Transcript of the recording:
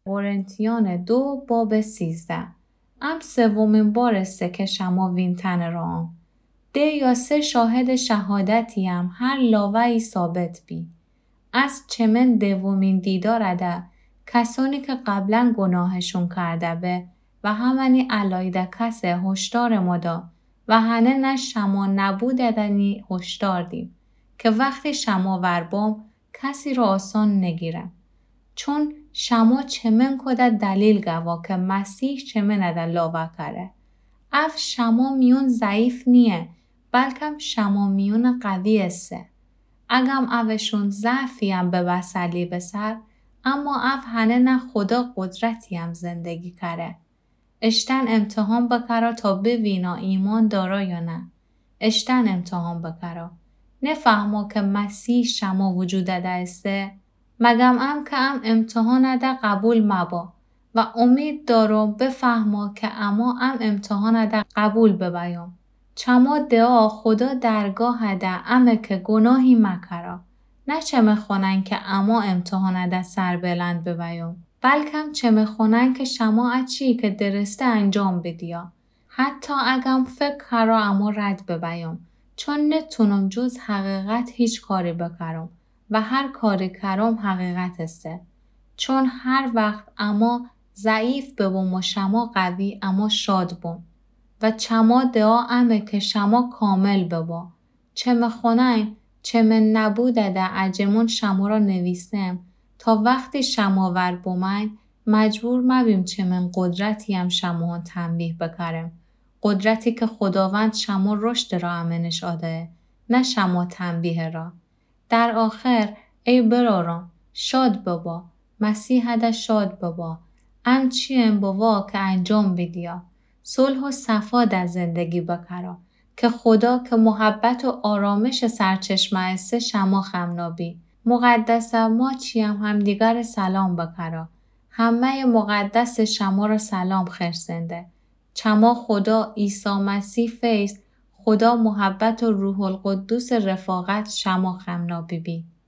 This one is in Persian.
قرنتیان 2 باب 13. ام سومین بار است که شما وین تن را ده یا 3 شاهد شهادتیم هر لاوهی ثابت بی. از چمن دومین دیدارده کسانی که قبلا گناهشون کرده به و همانی علایده کس هشدار مدا و هنه نه شما نبوددنی هشدار دیم که وقتی شما وربام کسی را آسان نگیرم. چون شما چمن کده دلیل گوا که مسیح چمن اده لاوه کره. اف شما میون ضعیف نیه بلکه شما میون قوی است. اگم اوشون ضعفیم به وسلی بسر اما اف هنه نه خدا قدرتیم زندگی کره. اشتن امتحان بکرا تا ببینا ایمان دارا یا نه. اشتن امتحان بکرا. نفهمو که مسیح شما وجود ده استه. مگم ام که ام امتحان ده قبول مبا و امید دارم بفهمو که اما ام امتحان ده قبول ببایم. چما دعا خدا درگاه ده امه که گناهی مکرا. نه چه میخونن که اما امتحان ده سر بلند ببایم. بلکم چه میخونن که شما اچی که درسته انجام بدیا. حتی اگم فکر کرا اما رد ببایم. چون نتونم جز حقیقت هیچ کاری بکرم و هر کاری کرم حقیقت استه. چون هر وقت اما ضعیف ببوم و شما قوی اما شاد بوم. و چما دعا امه که شما کامل ببا. چه مخونین چه من نبوده ده عجمون شما را نویسم تا وقتی شما ور بومین مجبور مبیم چه من قدرتیم شما تنبیه بکرم. قدرتی که خداوند شما رشد را امنش آده نه شما تنبیه را. در آخر ای براران شاد بابا مسیح ده شاد بابا ام چیم بابا که انجام بدیا. صلح و صفا در زندگی بکرا که خدا که محبت و آرامش سرچشمه است شما خمنابی. مقدس ما چیم همدیگر سلام بکرا. همه مقدس شما را سلام خرسنده. چما خدا عیسی مسیح فیض خدا محبت و روح القدس رفاقت شما خمنابی بی.